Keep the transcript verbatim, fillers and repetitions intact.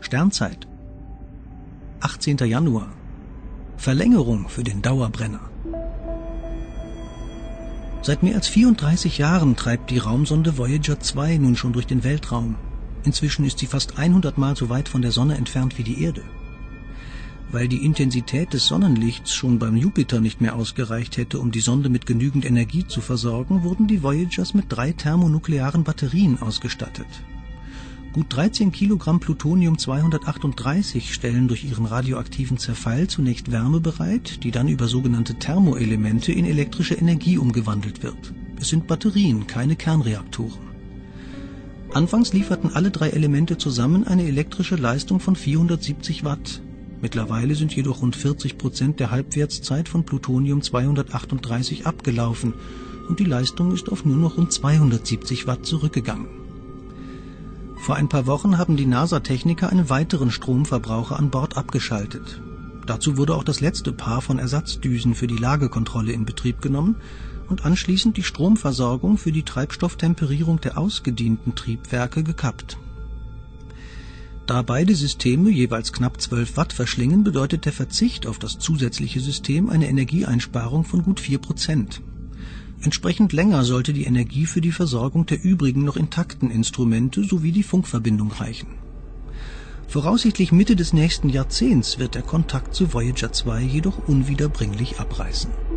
Sternzeit. achtzehnter Januar. Verlängerung für den Dauerbrenner. Seit mehr als vierunddreißig Jahren treibt die Raumsonde Voyager zwei nun schon durch den Weltraum. Inzwischen ist sie fast hundert Mal so weit von der Sonne entfernt wie die Erde. Weil die Intensität des Sonnenlichts schon beim Jupiter nicht mehr ausgereicht hätte, um die Sonde mit genügend Energie zu versorgen, wurden die Voyagers mit drei thermonuklearen Batterien ausgestattet. Gut dreizehn Kilogramm Plutonium zweihundertachtunddreißig stellen durch ihren radioaktiven Zerfall zunächst Wärme bereit, die dann über sogenannte Thermoelemente in elektrische Energie umgewandelt wird. Es sind Batterien, keine Kernreaktoren. Anfangs lieferten alle drei Elemente zusammen eine elektrische Leistung von vierhundertsiebzig Watt. Mittlerweile sind jedoch rund vierzig Prozent der Halbwertszeit von Plutonium zweihundertachtunddreißig abgelaufen und die Leistung ist auf nur noch rund zweihundertsiebzig Watt zurückgegangen. Vor ein paar Wochen haben die NASA-Techniker einen weiteren Stromverbraucher an Bord abgeschaltet. Dazu wurde auch das letzte Paar von Ersatzdüsen für die Lagekontrolle in Betrieb genommen und anschließend die Stromversorgung für die Treibstofftemperierung der ausgedienten Triebwerke gekappt. Da beide Systeme jeweils knapp zwölf Watt verschlingen, bedeutet der Verzicht auf das zusätzliche System eine Energieeinsparung von gut vier Prozent. Entsprechend länger sollte die Energie für die Versorgung der übrigen noch intakten Instrumente sowie die Funkverbindung reichen. Voraussichtlich Mitte des nächsten Jahrzehnts wird der Kontakt zu Voyager zwei jedoch unwiederbringlich abreißen.